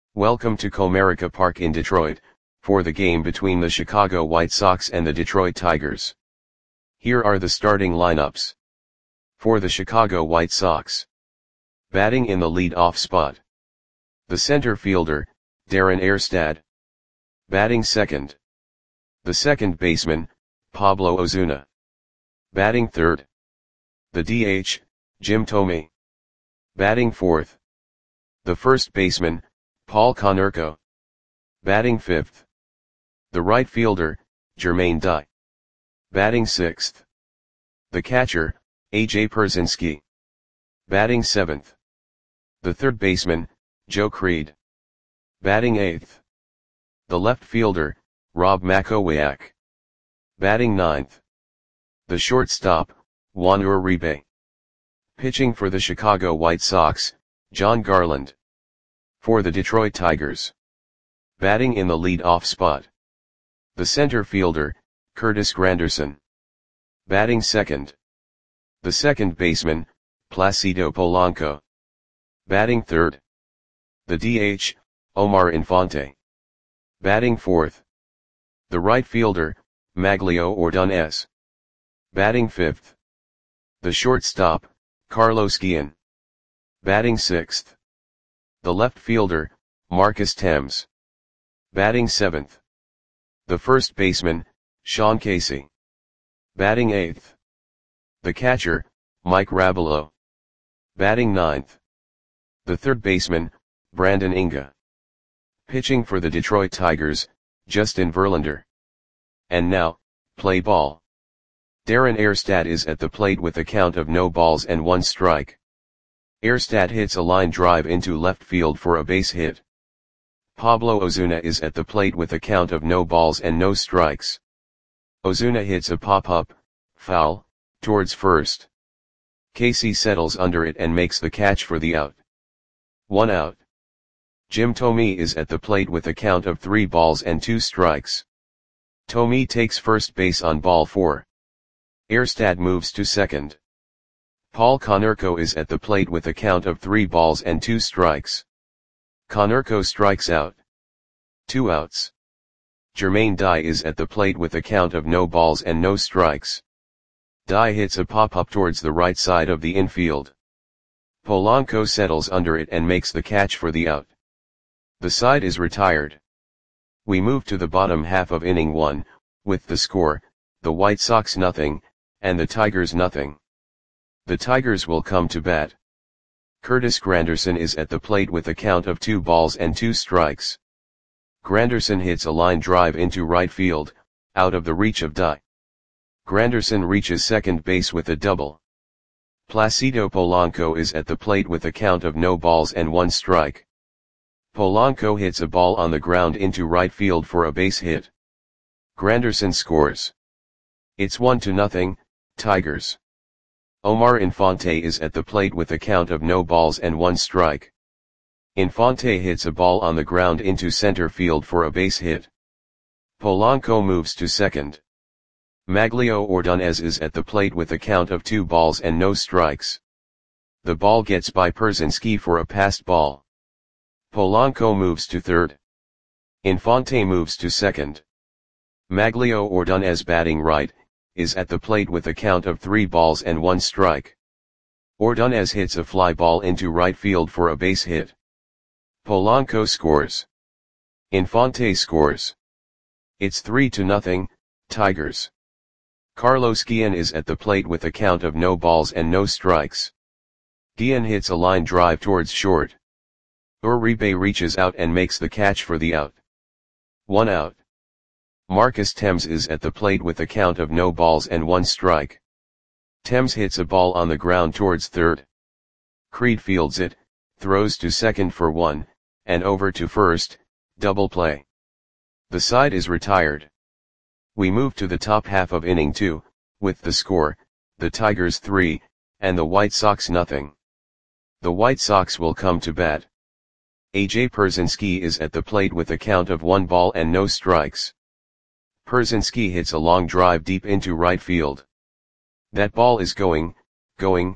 Welcome to Comerica Park in Detroit, for the game between the Chicago White Sox and the Detroit Tigers. Here are the starting lineups. For the Chicago White Sox. Batting in the lead-off spot. The center fielder, Darren Erstad. Batting second. The second baseman, Pablo Ozuna. Batting third. The DH, Jim Thome. Batting fourth. The first baseman, Paul Konerko. Batting fifth. The right fielder, Jermaine Dye. Batting sixth. The catcher, A.J. Pierzynski. Batting seventh. The third baseman, Joe Creed. Batting eighth. The left fielder, Rob Makowiak. Batting ninth. The shortstop, Juan Uribe. Pitching for the Chicago White Sox, John Garland. For the Detroit Tigers. Batting in the lead-off spot. The center fielder, Curtis Granderson. Batting second. The second baseman, Placido Polanco. Batting third. The DH, Omar Infante. Batting fourth. The right fielder, Maglio Ordonez. Batting fifth. The shortstop, Carlos Guillen. Batting sixth. The left fielder, Marcus Thames. Batting seventh. The first baseman, Sean Casey. Batting eighth. The catcher, Mike Rabelo. Batting ninth. The third baseman, Brandon Inga. Pitching for the Detroit Tigers, Justin Verlander. And now, play ball. Darren Erstad is at the plate with a count of no balls and 1 strike. Erstad hits a line drive into left field for a base hit. Pablo Ozuna is at the plate with a count of no balls and no strikes. Ozuna hits a pop-up, foul, towards first. Casey settles under it and makes the catch for the out. 1 out. Jim Thome is at the plate with a count of 3 balls and 2 strikes. Thome takes first base on ball 4. Erstad moves to second. Paul Konerko is at the plate with a count of 3 balls and 2 strikes. Konerko strikes out. 2 outs. Jermaine Dye is at the plate with a count of no balls and no strikes. Dye hits a pop-up towards the right side of the infield. Polanco settles under it and makes the catch for the out. The side is retired. We move to the bottom half of inning 1, with the score, the White Sox 0, and the Tigers 0. The Tigers will come to bat. Curtis Granderson is at the plate with a count of 2 balls and 2 strikes. Granderson hits a line drive into right field, out of the reach of Dye. Granderson reaches second base with a double. Placido Polanco is at the plate with a count of no balls and 1 strike. Polanco hits a ball on the ground into right field for a base hit. Granderson scores. It's 1-0, Tigers. Omar Infante is at the plate with a count of no balls and 1 strike. Infante hits a ball on the ground into center field for a base hit. Polanco moves to second. Maglio Ordonez is at the plate with a count of 2 balls and no strikes. The ball gets by Pierzynski for a passed ball. Polanco moves to third. Infante moves to second. Maglio Ordonez, batting right, is at the plate with a count of 3 balls and 1 strike. Ordonez hits a fly ball into right field for a base hit. Polanco scores. Infante scores. It's 3-0, Tigers. Carlos Guillen is at the plate with a count of no balls and no strikes. Guillen hits a line drive towards short. Uribe reaches out and makes the catch for the out. 1 out. Marcus Thames is at the plate with a count of no balls and 1 strike. Thames hits a ball on the ground towards third. Creed fields it, throws to second for 1, and over to first, double play. The side is retired. We move to the top half of inning 2, with the score, the Tigers 3, and the White Sox 0. The White Sox will come to bat. A.J. Pierzynski is at the plate with a count of 1 ball and no strikes. Pierzynski hits a long drive deep into right field. That ball is gone.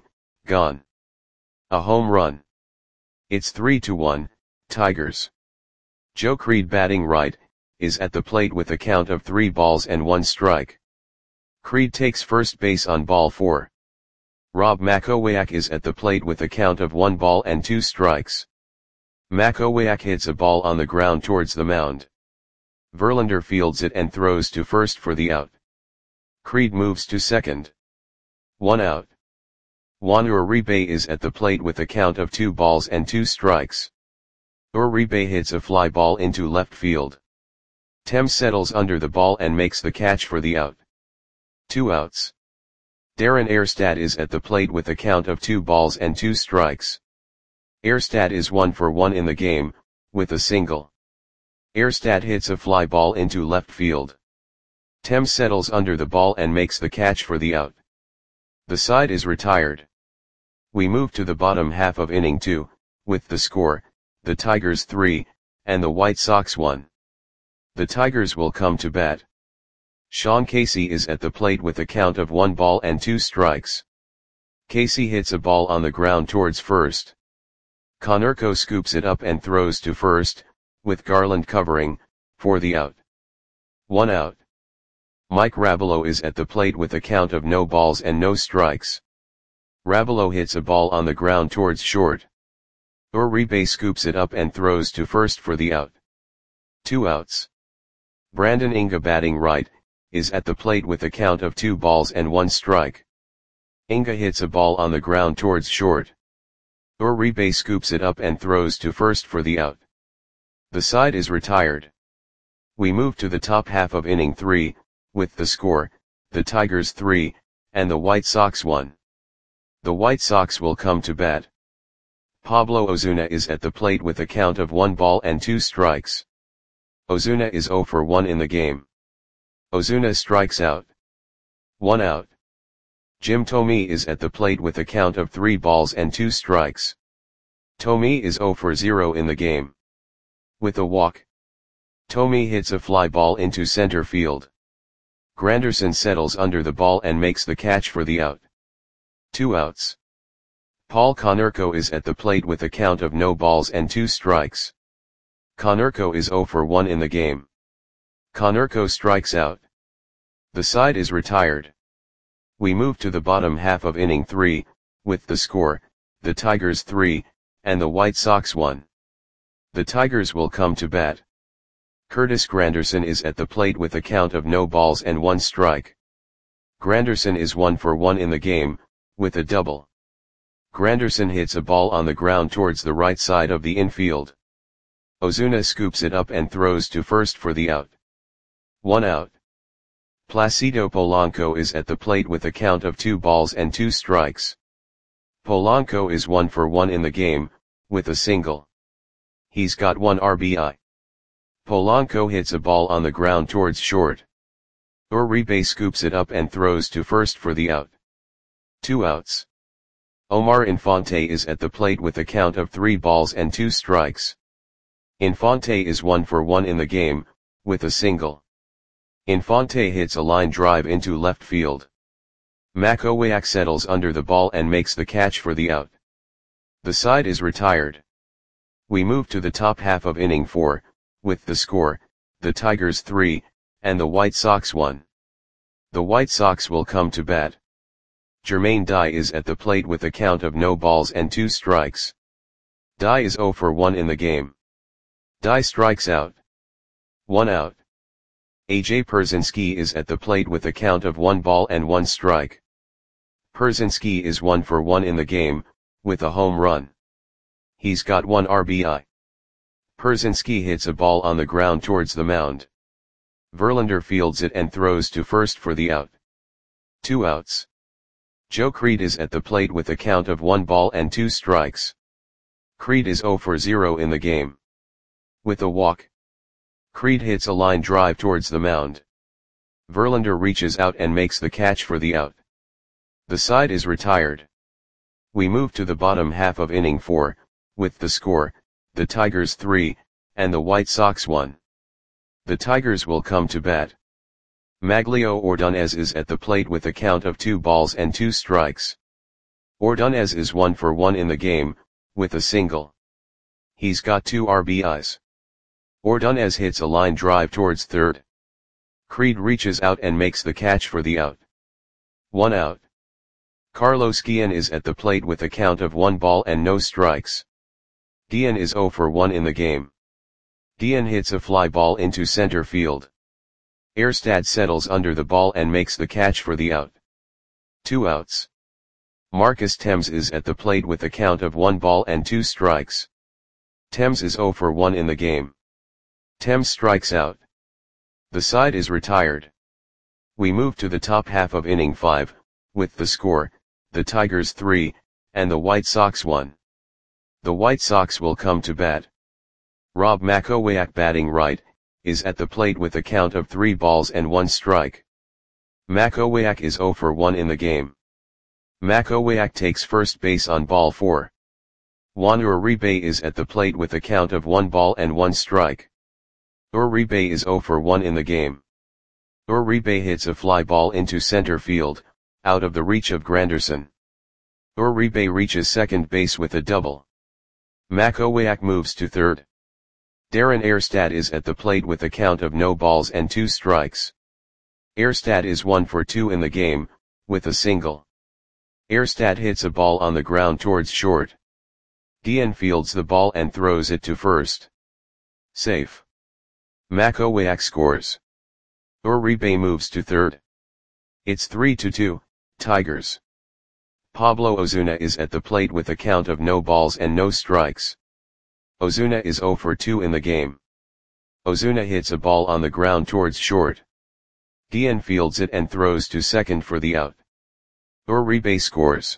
A home run. It's 3-1, Tigers. Joe Creed batting right, is at the plate with a count of 3 balls and 1 strike. Creed takes first base on ball 4. Rob Makowiak is at the plate with a count of 1 ball and 2 strikes. Makowiak hits a ball on the ground towards the mound. Verlander fields it and throws to first for the out. Creed moves to second. 1 out. Juan Uribe is at the plate with a count of 2 balls and 2 strikes. Uribe hits a fly ball into left field. Tem settles under the ball and makes the catch for the out. 2 outs. Darren Erstad is at the plate with a count of 2 balls and 2 strikes. Erstad is 1 for 1 in the game, with a single. Erstad hits a fly ball into left field. Tem settles under the ball and makes the catch for the out. The side is retired. We move to the bottom half of inning 2, with the score, the Tigers 3, and the White Sox 1. The Tigers will come to bat. Sean Casey is at the plate with a count of 1 ball and 2 strikes. Casey hits a ball on the ground towards first. Konerko scoops it up and throws to first, with Garland covering, for the out. 1 out. Mike Rabelo is at the plate with a count of no balls and no strikes. Rabelo hits a ball on the ground towards short. Uribe scoops it up and throws to first for the out. 2 outs. Brandon Inga batting right, is at the plate with a count of 2 balls and 1 strike. Inga hits a ball on the ground towards short. Uribe scoops it up and throws to first for the out. The side is retired. We move to the top half of inning 3, with the score, the Tigers 3, and the White Sox 1. The White Sox will come to bat. Pablo Ozuna is at the plate with a count of 1 ball and 2 strikes. Ozuna is 0 for 1 in the game. Ozuna strikes out. 1 out. Jim Thome is at the plate with a count of 3 balls and 2 strikes. Thome is 0 for 0 in the game. With a walk. Thome hits a fly ball into center field. Granderson settles under the ball and makes the catch for the out. 2 outs. Paul Konerko is at the plate with a count of no balls and 2 strikes. Konerko is 0 for 1 in the game. Konerko strikes out. The side is retired. We move to the bottom half of inning 3, with the score, the Tigers 3, and the White Sox 1. The Tigers will come to bat. Curtis Granderson is at the plate with a count of no balls and 1 strike. Granderson is 1 for 1 in the game, with a double. Granderson hits a ball on the ground towards the right side of the infield. Ozuna scoops it up and throws to first for the out. 1 out. Placido Polanco is at the plate with a count of 2 balls and 2 strikes. Polanco is 1 for 1 in the game, with a single. He's got 1 RBI. Polanco hits a ball on the ground towards short. Uribe scoops it up and throws to first for the out. 2 outs. Omar Infante is at the plate with a count of 3 balls and 2 strikes. Infante is 1 for 1 in the game, with a single. Infante hits a line drive into left field. Makowiak settles under the ball and makes the catch for the out. The side is retired. We move to the top half of inning 4, with the score, the Tigers 3, and the White Sox 1. The White Sox will come to bat. Jermaine Dye is at the plate with a count of no balls and 2 strikes. Dye is 0 for 1 in the game. Dye strikes out. 1 out. AJ Pierzynski is at the plate with a count of 1 ball and 1 strike. Pierzynski is 1 for 1 in the game, with a home run. He's got 1 RBI. Pierzynski hits a ball on the ground towards the mound. Verlander fields it and throws to first for the out. 2 outs. Joe Creed is at the plate with a count of 1 ball and 2 strikes. Creed is 0 for 0 in the game. With a walk. Creed hits a line drive towards the mound. Verlander reaches out and makes the catch for the out. The side is retired. We move to the bottom half of inning 4, with the score, the Tigers 3, and the White Sox 1. The Tigers will come to bat. Maglio Ordonez is at the plate with a count of 2 balls and 2 strikes. Ordonez is 1 for 1 in the game, with a single. He's got 2 RBIs. Ordonez hits a line drive towards third. Creed reaches out and makes the catch for the out. 1 out. Carlos Guillen is at the plate with a count of 1 ball and no strikes. Guillen is 0 for 1 in the game. Guillen hits a fly ball into center field. Erstad settles under the ball and makes the catch for the out. 2 outs. Marcus Thames is at the plate with a count of 1 ball and 2 strikes. Thames is 0 for 1 in the game. Thames strikes out. The side is retired. We move to the top half of inning 5, with the score, the Tigers 3, and the White Sox 1. The White Sox will come to bat. Rob Makowiak, batting right, is at the plate with a count of 3 balls and 1 strike. Makowiak is 0 for 1 in the game. Makowiak takes first base on ball 4. Juan Uribe is at the plate with a count of 1 ball and 1 strike. Uribe is 0 for 1 in the game. Uribe hits a fly ball into center field, out of the reach of Granderson. Uribe reaches second base with a double. Makowiak moves to third. Darren Erstad is at the plate with a count of no balls and 2 strikes. Erstad is 1 for 2 in the game, with a single. Erstad hits a ball on the ground towards short. Guillen fields the ball and throws it to first. Safe. Makowiak scores. Uribe moves to third. It's 3-2, Tigers. Pablo Ozuna is at the plate with a count of no balls and no strikes. Ozuna is 0 for 2 in the game. Ozuna hits a ball on the ground towards short. Guillen fields it and throws to second for the out. Uribe scores.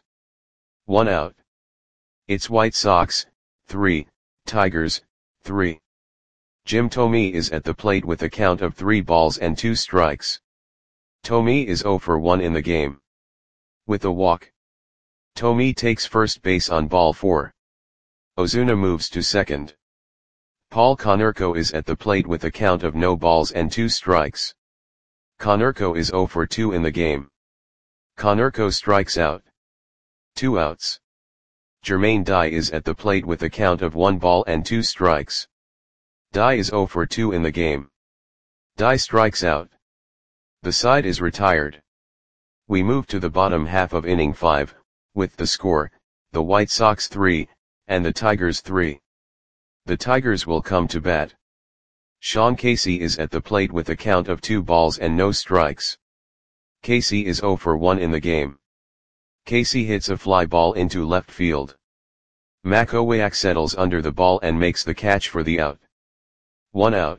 1 out. It's White Sox 3, Tigers 3. Jim Thome is at the plate with a count of 3 balls and 2 strikes. Thome is 0 for 1 in the game. With a walk. Thome takes first base on ball 4. Ozuna moves to second. Paul Konerko is at the plate with a count of no balls and 2 strikes. Konerko is 0 for 2 in the game. Konerko strikes out. 2 outs. Jermaine Dye is at the plate with a count of 1 ball and 2 strikes. Dye is 0 for 2 in the game. Dye strikes out. The side is retired. We move to the bottom half of inning 5, with the score, the White Sox 3, and the Tigers 3. The Tigers will come to bat. Sean Casey is at the plate with a count of 2 balls and no strikes. Casey is 0 for 1 in the game. Casey hits a fly ball into left field. Makowiak settles under the ball and makes the catch for the out. 1 out.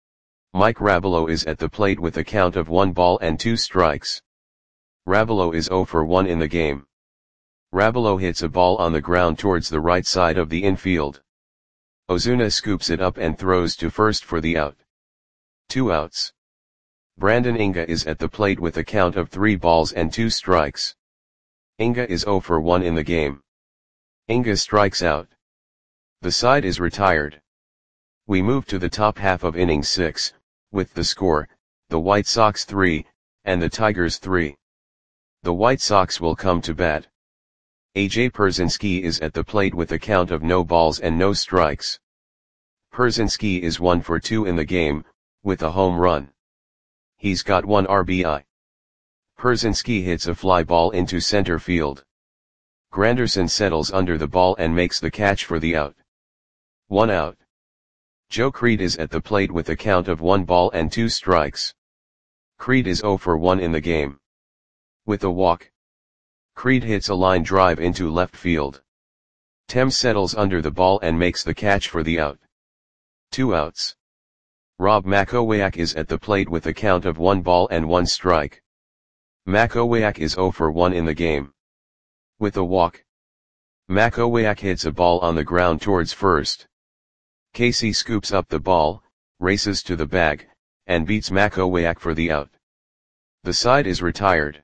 Mike Rabelo is at the plate with a count of 1 ball and 2 strikes. Rabelo is 0 for 1 in the game. Rabelo hits a ball on the ground towards the right side of the infield. Ozuna scoops it up and throws to first for the out. 2 outs. Brandon Inga is at the plate with a count of 3 balls and 2 strikes. Inga is 0 for 1 in the game. Inga strikes out. The side is retired. We move to the top half of inning 6, with the score, the White Sox 3, and the Tigers 3. The White Sox will come to bat. A.J. Pierzynski is at the plate with a count of no balls and no strikes. Pierzynski is 1 for 2 in the game, with a home run. He's got 1 RBI. Pierzynski hits a fly ball into center field. Granderson settles under the ball and makes the catch for the out. 1 out. Joe Creed is at the plate with a count of 1 ball and 2 strikes. Creed is 0 for 1 in the game. With a walk. Creed hits a line drive into left field. Thames settles under the ball and makes the catch for the out. 2 outs. Rob Makowiak is at the plate with a count of 1 ball and 1 strike. Makowiak is 0 for 1 in the game. With a walk. Makowiak hits a ball on the ground towards first. Casey scoops up the ball, races to the bag, and beats Makowiak for the out. The side is retired.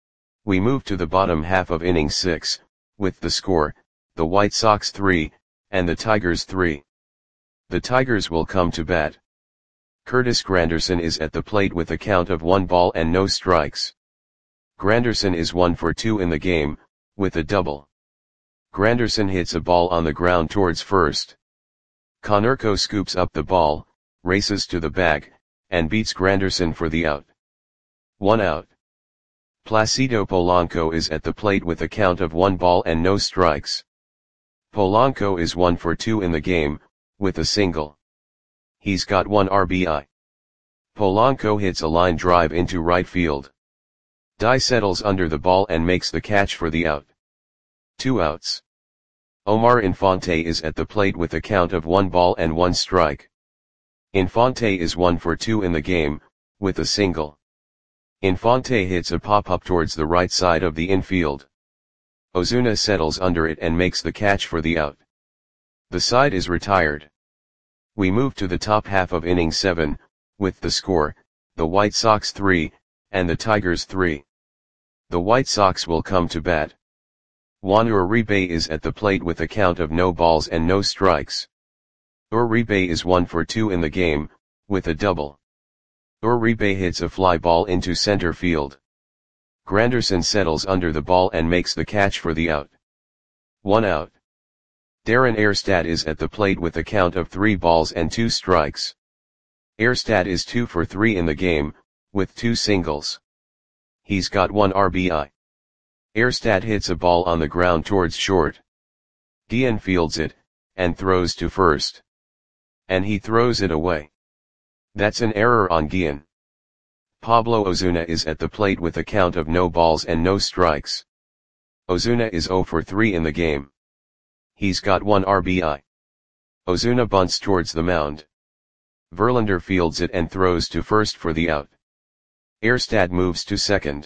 We move to the bottom half of inning 6, with the score, the White Sox 3, and the Tigers 3. The Tigers will come to bat. Curtis Granderson is at the plate with a count of 1 ball and no strikes. Granderson is 1 for 2 in the game, with a double. Granderson hits a ball on the ground towards first. Konerko scoops up the ball, races to the bag, and beats Granderson for the out. 1 out. Placido Polanco is at the plate with a count of 1 ball and no strikes. Polanco is 1 for 2 in the game, with a single. He's got 1 RBI. Polanco hits a line drive into right field. Dye settles under the ball and makes the catch for the out. 2 outs. Omar Infante is at the plate with a count of 1 ball and 1 strike. Infante is 1 for 2 in the game, with a single. Infante hits a pop-up towards the right side of the infield. Ozuna settles under it and makes the catch for the out. The side is retired. We move to the top half of inning 7, with the score, the White Sox 3, and the Tigers 3. The White Sox will come to bat. Juan Uribe is at the plate with a count of no balls and no strikes. Uribe is 1 for 2 in the game, with a double. Uribe hits a fly ball into center field. Granderson settles under the ball and makes the catch for the out. 1 out. Darren Erstad is at the plate with a count of 3 balls and 2 strikes. Erstad is 2 for 3 in the game, with 2 singles. He's got 1 RBI. Erstad hits a ball on the ground towards short. Guillen fields it, and throws to first. And he throws it away. That's an error on Guillen. Pablo Ozuna is at the plate with a count of no balls and no strikes. Ozuna is 0 for 3 in the game. He's got 1 RBI. Ozuna bunts towards the mound. Verlander fields it and throws to first for the out. Erstad moves to second.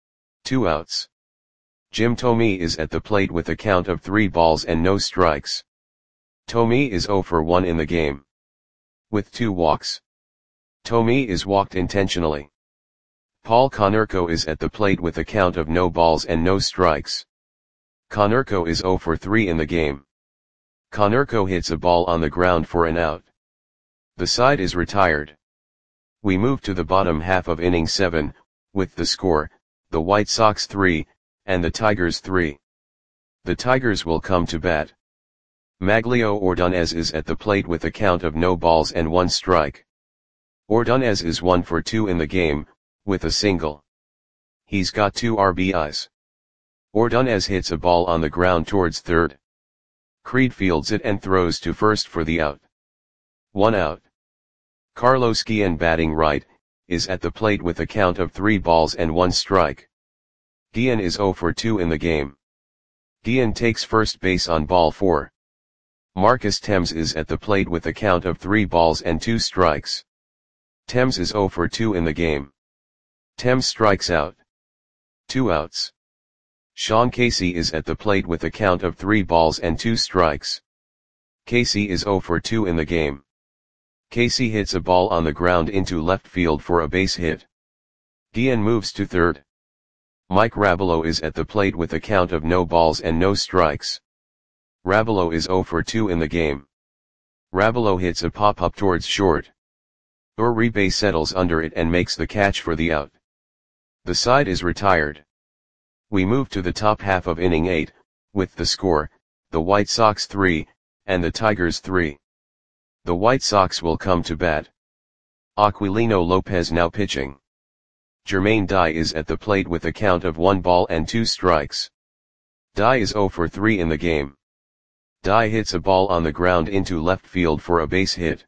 2 outs. Jim Thome is at the plate with a count of 3 balls and no strikes. Thome is 0 for 1 in the game. With 2 walks. Thome is walked intentionally. Paul Konerko is at the plate with a count of no balls and no strikes. Konerko is 0 for 3 in the game. Konerko hits a ball on the ground for an out. The side is retired. We move to the bottom half of inning 7, with the score, the White Sox 3, and the Tigers 3. The Tigers will come to bat. Maglio Ordonez is at the plate with a count of no balls and 1 strike. Ordonez is 1 for 2 in the game, with a single. He's got 2 RBIs. Ordonez hits a ball on the ground towards third. Creed fields it and throws to first for the out. 1 out. Carlos Guillen, batting right, is at the plate with a count of 3 balls and 1 strike. Guillen is 0 for 2 in the game. Guillen takes first base on ball 4. Marcus Thames is at the plate with a count of 3 balls and 2 strikes. Thames is 0 for 2 in the game. Thames strikes out. 2 outs. Sean Casey is at the plate with a count of 3 balls and 2 strikes. Casey is 0 for 2 in the game. Casey hits a ball on the ground into left field for a base hit. Guillen moves to third. Mike Rabelo is at the plate with a count of no balls and no strikes. Rabelo is 0 for 2 in the game. Rabelo hits a pop-up towards short. Uribe settles under it and makes the catch for the out. The side is retired. We move to the top half of inning 8, with the score, the White Sox 3, and the Tigers 3. The White Sox will come to bat. Aquilino Lopez now pitching. Jermaine Dye is at the plate with a count of 1 ball and 2 strikes. Dye is 0 for 3 in the game. Dye hits a ball on the ground into left field for a base hit.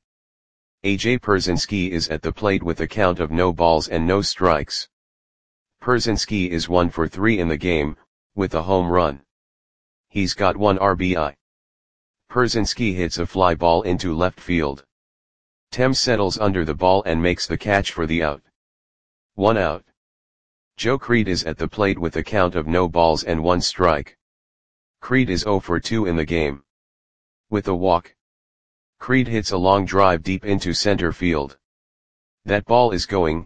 AJ Pierzynski is at the plate with a count of no balls and no strikes. Pierzynski is 1 for 3 in the game, with a home run. He's got 1 RBI. Pierzynski hits a fly ball into left field. Thames settles under the ball and makes the catch for the out. 1 out. Joe Creed is at the plate with a count of no balls and 1 strike. Creed is 0 for 2 in the game. With a walk. Creed hits a long drive deep into center field. That ball is gone.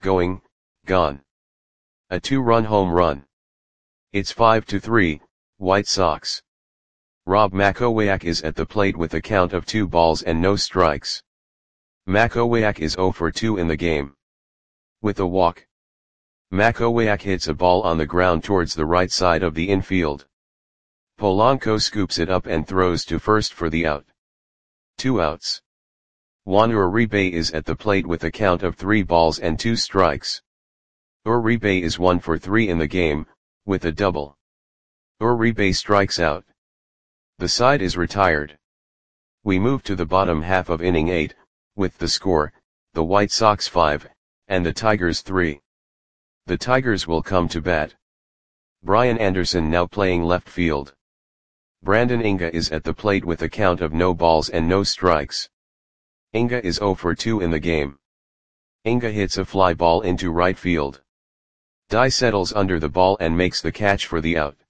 A 2-run home run. It's 5-3, White Sox. Rob Makowiak is at the plate with a count of 2 balls and no strikes. Makowiak is 0 for 2 in the game. With a walk. Makowiak hits a ball on the ground towards the right side of the infield. Polanco scoops it up and throws to first for the out. 2 outs. Juan Uribe is at the plate with a count of 3 balls and 2 strikes. Uribe is 1 for 3 in the game, with a double. Uribe strikes out. The side is retired. We move to the bottom half of inning 8, with the score, the White Sox 5, and the Tigers 3. The Tigers will come to bat. Brian Anderson now playing left field. Brandon Inga is at the plate with a count of no balls and no strikes. Inga is 0 for 2 in the game. Inga hits a fly ball into right field. Dye settles under the ball and makes the catch for the out.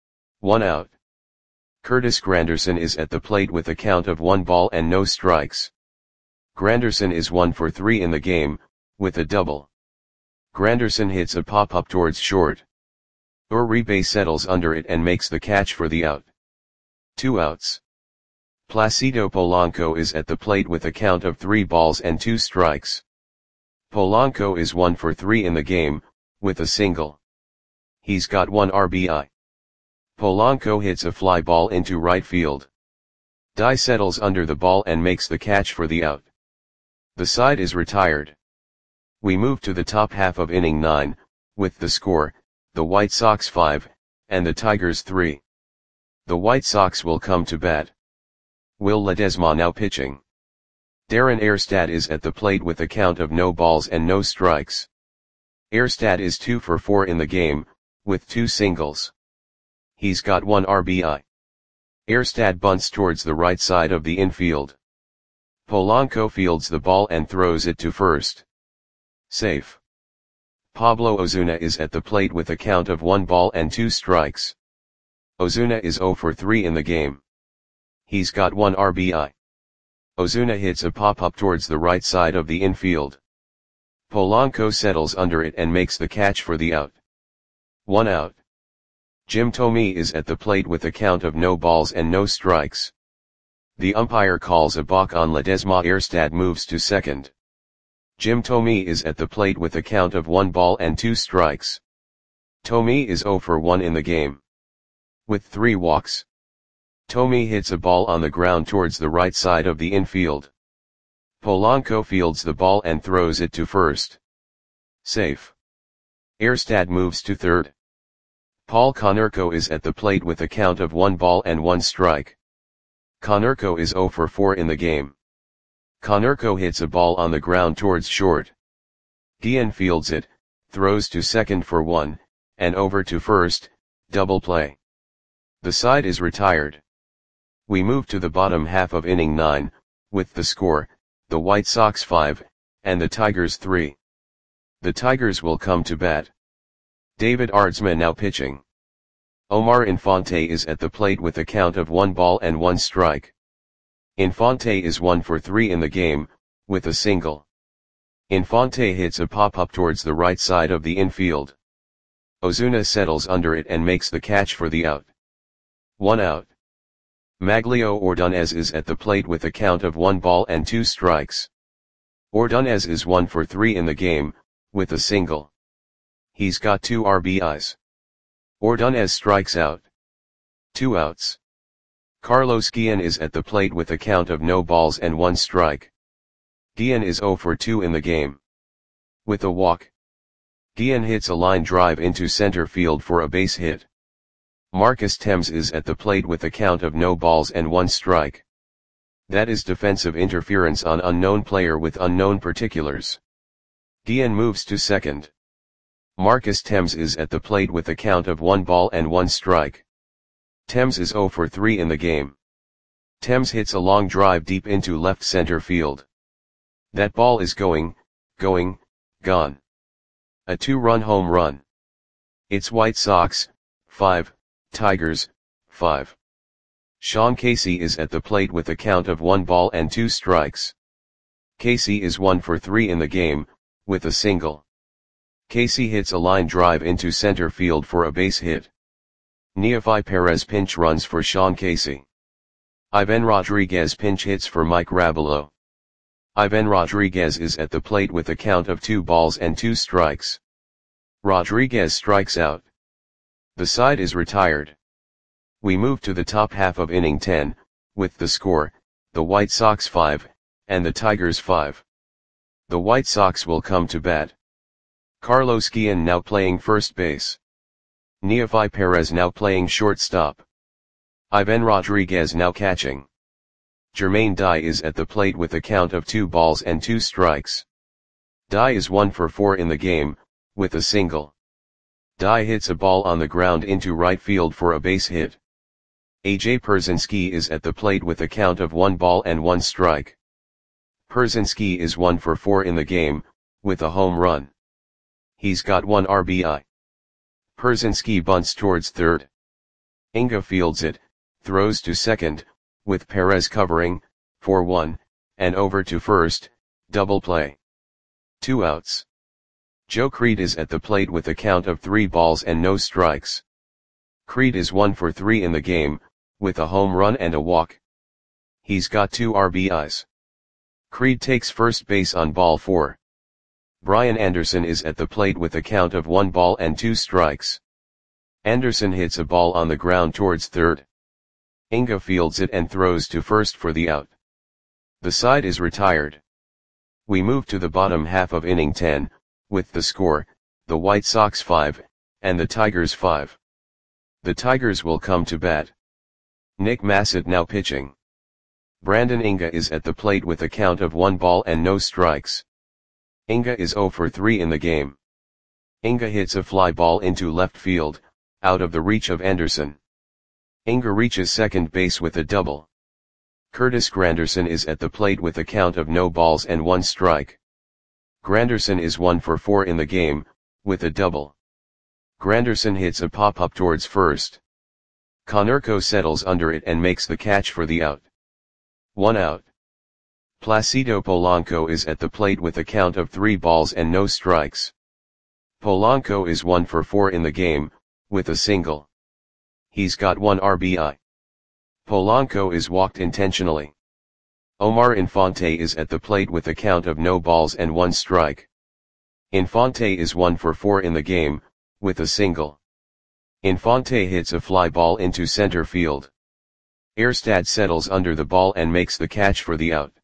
1 out. Curtis Granderson is at the plate with a count of 1 ball and no strikes. Granderson is 1 for 3 in the game, with a double. Granderson hits a pop-up towards short. Uribe settles under it and makes the catch for the out. 2 outs. Placido Polanco is at the plate with a count of 3 balls and 2 strikes. Polanco is 1 for 3 in the game, with a single. He's got 1 RBI. Polanco hits a fly ball into right field. Dye settles under the ball and makes the catch for the out. The side is retired. We move to the top half of inning 9, with the score, the White Sox 5, and the Tigers 3. The White Sox will come to bat. Will Ledesma now pitching. Darren Erstad is at the plate with a count of no balls and no strikes. Erstad is 2 for 4 in the game, with 2 singles. He's got 1 RBI. Erstad bunts towards the right side of the infield. Polanco fields the ball and throws it to first. Safe. Pablo Ozuna is at the plate with a count of 1 ball and 2 strikes. Ozuna is 0 for 3 in the game. He's got 1 RBI. Ozuna hits a pop-up towards the right side of the infield. Polanco settles under it and makes the catch for the out. 1 out. Jim Thome is at the plate with a count of no balls and no strikes. The umpire calls a balk on Ledesma. Erstad moves to second. Jim Thome is at the plate with a count of 1 ball and 2 strikes. Thome is 0 for 1 in the game. With 3 walks. Thome hits a ball on the ground towards the right side of the infield. Polanco fields the ball and throws it to first. Safe. Erstad moves to third. Paul Konerko is at the plate with a count of 1 ball and 1 strike. Konerko is 0 for 4 in the game. Konerko hits a ball on the ground towards short. Guillen fields it, throws to second for 1, and over to first, double play. The side is retired. We move to the bottom half of inning 9, with the score, the White Sox 5, and the Tigers 3. The Tigers will come to bat. David Aardsma now pitching. Omar Infante is at the plate with a count of 1 ball and 1 strike. Infante is 1 for 3 in the game, with a single. Infante hits a pop-up towards the right side of the infield. Ozuna settles under it and makes the catch for the out. 1 out. Maglio Ordonez is at the plate with a count of 1 ball and 2 strikes. Ordonez is 1 for 3 in the game, with a single. He's got 2 RBIs. Ordonez strikes out. 2 outs. Carlos Guillen is at the plate with a count of no balls and 1 strike. Guillen is 0 for 2 in the game. With a walk. Guillen hits a line drive into center field for a base hit. Marcus Thames is at the plate with a count of no balls and 1 strike. That is defensive interference on unknown player with unknown particulars. Guillen moves to second. Marcus Thames is at the plate with a count of 1 ball and 1 strike. Thames is 0 for 3 in the game. Thames hits a long drive deep into left center field. That ball is gone. A 2-run home run. It's White Sox, 5, Tigers, 5. Sean Casey is at the plate with a count of 1 ball and 2 strikes. Casey is 1 for 3 in the game, with a single. Casey hits a line drive into center field for a base hit. Neofi Perez pinch runs for Sean Casey. Ivan Rodriguez pinch hits for Mike Rabelo. Ivan Rodriguez is at the plate with a count of 2 balls and 2 strikes. Rodriguez strikes out. The side is retired. We move to the top half of inning 10, with the score, the White Sox 5, and the Tigers 5. The White Sox will come to bat. Carlos Guillen now playing first base. Neofi Perez now playing shortstop. Ivan Rodriguez now catching. Jermaine Dye is at the plate with a count of 2 balls and 2 strikes. Dye is 1 for 4 in the game, with a single. Dye hits a ball on the ground into right field for a base hit. AJ Pierzynski is at the plate with a count of 1 ball and 1 strike. Pierzynski is 1 for 4 in the game, with a home run. He's got 1 RBI. Pierzynski bunts towards third. Inga fields it, throws to second, with Perez covering, for 1, and over to first, double play. 2 outs. Joe Creed is at the plate with a count of 3 balls and no strikes. Creed is 1 for 3 in the game, with a home run and a walk. He's got 2 RBIs. Creed takes first base on ball 4. Brian Anderson is at the plate with a count of 1 ball and 2 strikes. Anderson hits a ball on the ground towards third. Inga fields it and throws to first for the out. The side is retired. We move to the bottom half of inning 10, with the score, the White Sox 5, and the Tigers 5. The Tigers will come to bat. Nick Massett now pitching. Brandon Inga is at the plate with a count of 1 ball and no strikes. Inga is 0 for 3 in the game. Inga hits a fly ball into left field, out of the reach of Anderson. Inga reaches second base with a double. Curtis Granderson is at the plate with a count of no balls and 1 strike. Granderson is 1 for 4 in the game, with a double. Granderson hits a pop-up towards first. Konerko settles under it and makes the catch for the out. 1 out. Placido Polanco is at the plate with a count of 3 balls and no strikes. Polanco is 1 for 4 in the game, with a single. He's got 1 RBI. Polanco is walked intentionally. Omar Infante is at the plate with a count of no balls and 1 strike. Infante is 1 for 4 in the game, with a single. Infante hits a fly ball into center field. Erstad settles under the ball and makes the catch for the out.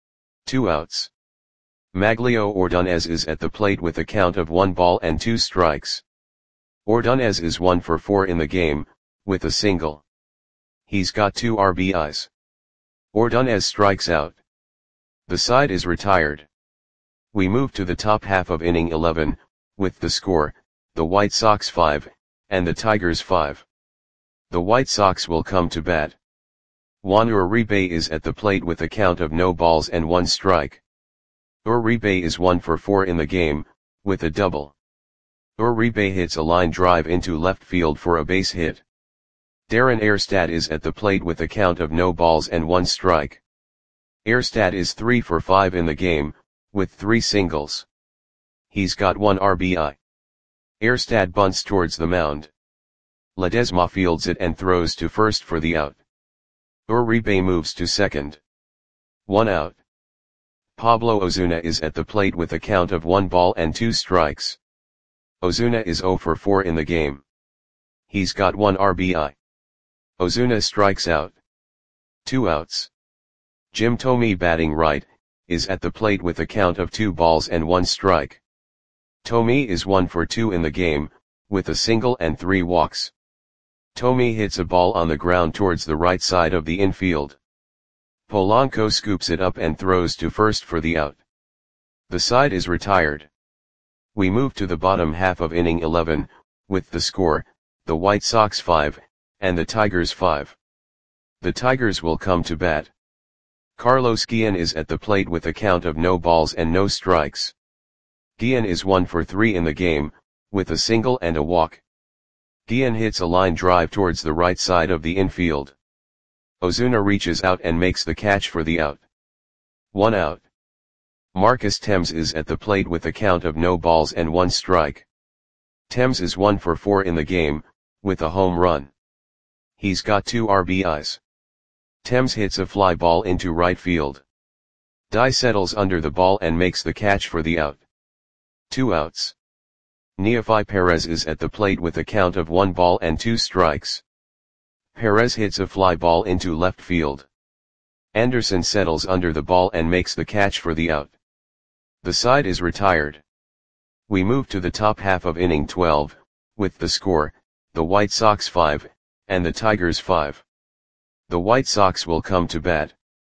2 outs. Maglio Ordonez is at the plate with a count of 1 ball and 2 strikes. Ordonez is 1 for 4 in the game, with a single. He's got 2 RBIs. Ordonez strikes out. The side is retired. We move to the top half of inning 11, with the score, the White Sox 5, and the Tigers 5. The White Sox will come to bat. Juan Uribe is at the plate with a count of no balls and 1 strike. Uribe is 1 for 4 in the game, with a double. Uribe hits a line drive into left field for a base hit. Darren Erstad is at the plate with a count of no balls and 1 strike. Erstad is 3 for 5 in the game, with 3 singles. He's got 1 RBI. Erstad bunts towards the mound. Ledesma fields it and throws to first for the out. Uribe moves to second. 1 out. Pablo Ozuna is at the plate with a count of 1 ball and 2 strikes. Ozuna is 0 for 4 in the game. He's got 1 RBI. Ozuna strikes out. 2 outs. Jim Thome batting right, is at the plate with a count of 2 balls and 1 strike. Thome is 1 for 2 in the game, with a single and 3 walks. Thome hits a ball on the ground towards the right side of the infield. Polanco scoops it up and throws to first for the out. The side is retired. We move to the bottom half of inning 11, with the score, the White Sox 5, and the Tigers 5. The Tigers will come to bat. Carlos Guillen is at the plate with a count of no balls and no strikes. Guillen is 1 for 3 in the game, with a single and a walk. Guillen hits a line drive towards the right side of the infield. Ozuna reaches out and makes the catch for the out. 1 out. Marcus Thames is at the plate with a count of no balls and 1 strike. Thames is 1 for 4 in the game, with a home run. He's got 2 RBIs. Thames hits a fly ball into right field. Dye settles under the ball and makes the catch for the out. 2 outs. Neofi Perez is at the plate with a count of 1 ball and 2 strikes. Perez hits a fly ball into left field. Anderson settles under the ball and makes the catch for the out. The side is retired. We move to the top half of inning 12, with the score, the White Sox 5, and the Tigers 5. The White Sox will come to bat.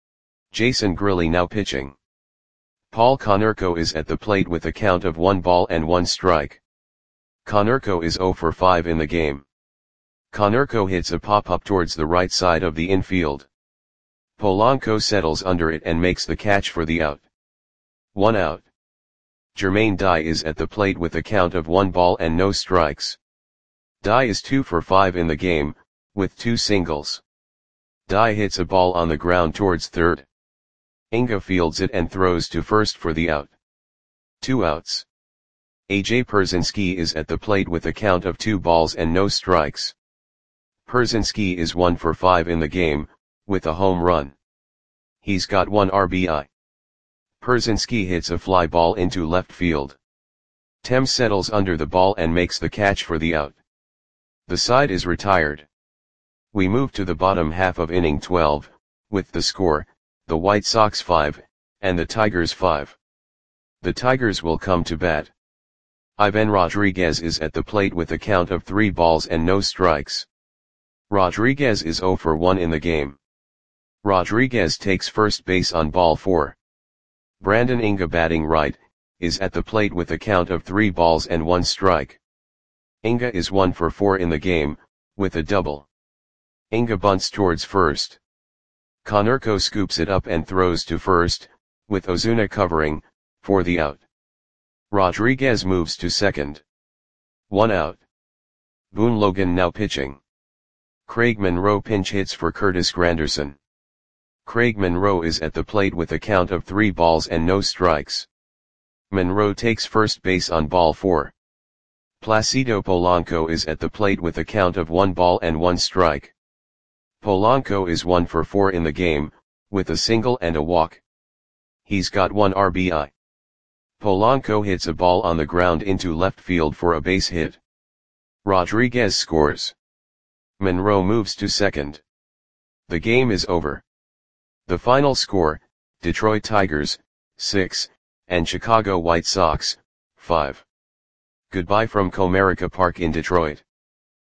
Jason Grilli now pitching. Paul Konerko is at the plate with a count of 1 ball and 1 strike. Konerko is 0 for 5 in the game. Konerko hits a pop-up towards the right side of the infield. Polanco settles under it and makes the catch for the out. 1 out. Jermaine Dye is at the plate with a count of 1 ball and no strikes. Dye is 2 for 5 in the game, with 2 singles. Dye hits a ball on the ground towards third. Inga fields it and throws to first for the out. 2 outs. AJ Pierzynski is at the plate with a count of 2 balls and no strikes. Pierzynski is 1 for 5 in the game, with a home run. He's got 1 RBI. Pierzynski hits a fly ball into left field. Thames settles under the ball and makes the catch for the out. The side is retired. We move to the bottom half of inning 12, with the score, the White Sox 5, and the Tigers 5. The Tigers will come to bat. Ivan Rodriguez is at the plate with a count of 3 balls and no strikes. Rodriguez is 0 for 1 in the game. Rodriguez takes first base on ball 4. Brandon Inga, batting right, is at the plate with a count of 3 balls and 1 strike. Inga is 1 for 4 in the game, with a double. Inga bunts towards first. Konerko scoops it up and throws to first, with Ozuna covering, for the out. Rodriguez moves to second. 1 out. Boone Logan now pitching. Craig Monroe pinch hits for Curtis Granderson. Craig Monroe is at the plate with a count of 3 balls and no strikes. Monroe takes first base on ball 4. Placido Polanco is at the plate with a count of 1 ball and 1 strike. Polanco is 1 for 4 in the game, with a single and a walk. He's got 1 RBI. Polanco hits a ball on the ground into left field for a base hit. Rodriguez scores. Monroe moves to second. The game is over. The final score, Detroit Tigers, 6, and Chicago White Sox, 5. Goodbye from Comerica Park in Detroit.